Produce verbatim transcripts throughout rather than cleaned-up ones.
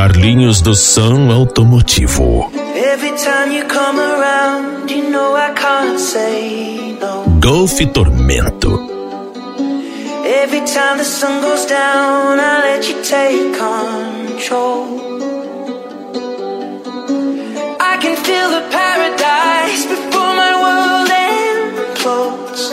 Carlinhos do Som Automotivo. Every time you come around, you know I can't say no. Golf Tormento. Every time the sun goes down, I let you take control. I can feel the paradise before my world implodes.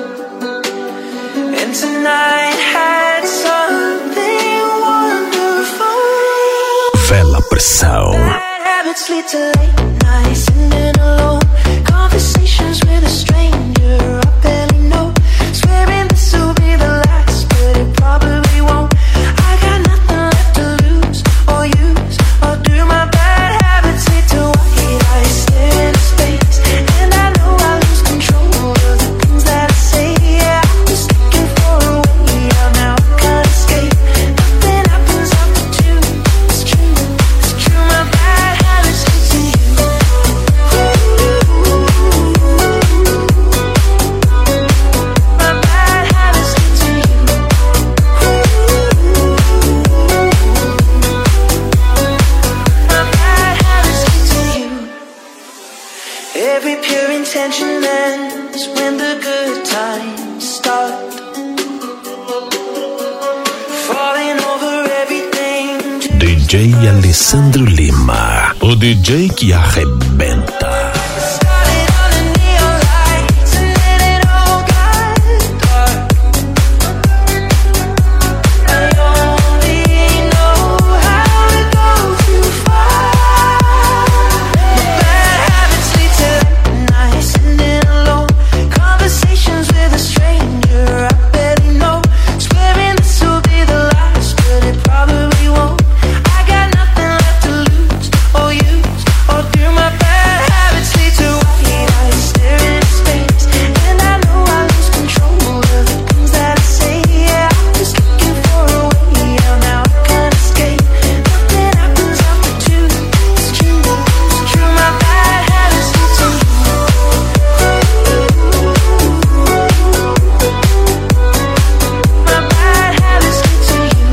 And tonight had something wonderful. Vela Pressão. Bad habits lead to late nights, sitting alone. Conversations with a stranger I barely know. Swearing this will be the last, but it probably won't. I got nothing left to lose or use or do. My bad habits lead to white eyes staring into space, and I know I lose control of the things that I say. Yeah, I'm just looking for a way out now. I can't escape. Nothing happens after two. It's true, it's true. My bad habits lead to you. My bad habits lead to you. My bad habits lead to you. Every pure intention ends when the good times start. Falling over everything. D J Alessandro Lima, o D J que arrebenta. Started on the neon lights and then it all got dark. I only know how to go too far. My bad habits lead to late nights, sitting alone. Conversations with a stranger I barely know. Swearing this will be the last, but it probably won't. I got nothing left to lose or use or do. My bad habits lead to white eyes staring into space, and I know I lose control of the things that I say. Yeah, I'm just looking for a way out now. I can't escape. Nothing happens after two. It's true, it's true. My bad habits lead to you. My bad habits lead to you.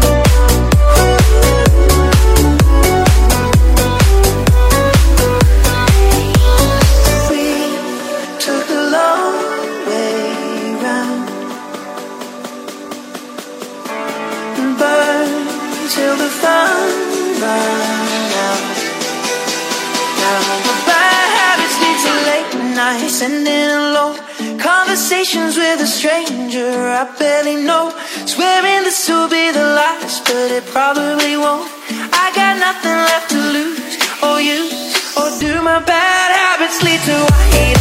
We took a long way round and burned till the fun ran out. Now my bad habits lead to late nights, sending alone. Conversations with a stranger I barely know. Swearing this will be the last, but it probably won't. I got nothing left to lose or use or do. My bad habits lead to white